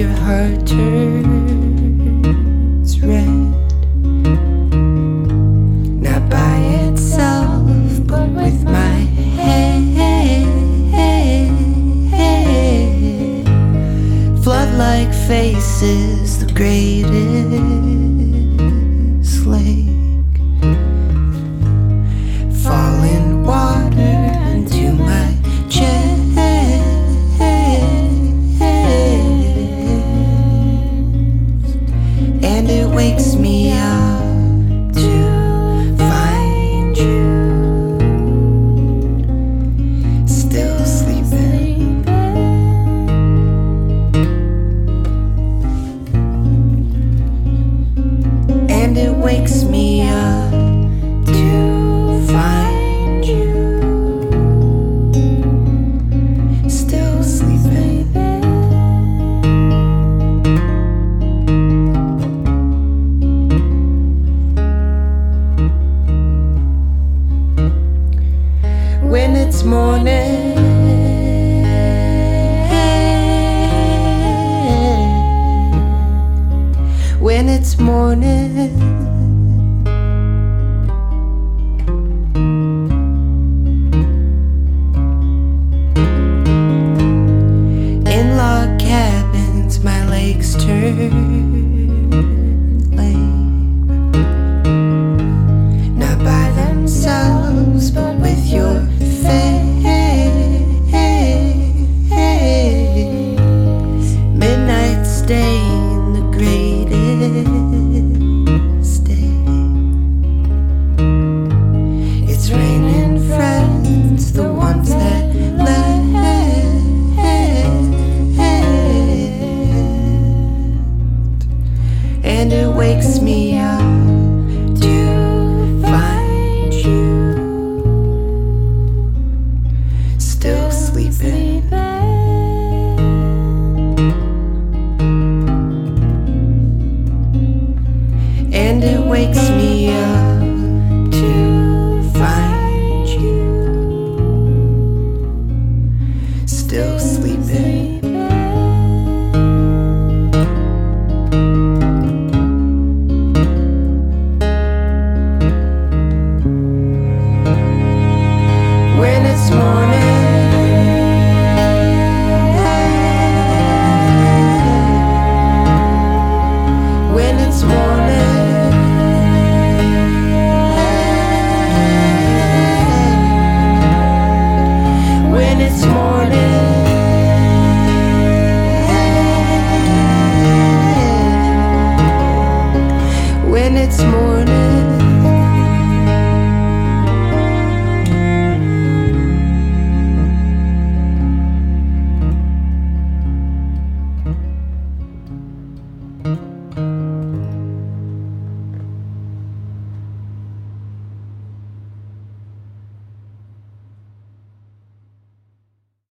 your heart turns red. Not by itself, but with my head. Flood-like faces, the greatest lake. Falling water into my chest. And it wakes me up to find you still sleeping. And it wakes me up to find you still sleeping. When it's morning, when it's morning, in log cabins, my legs turn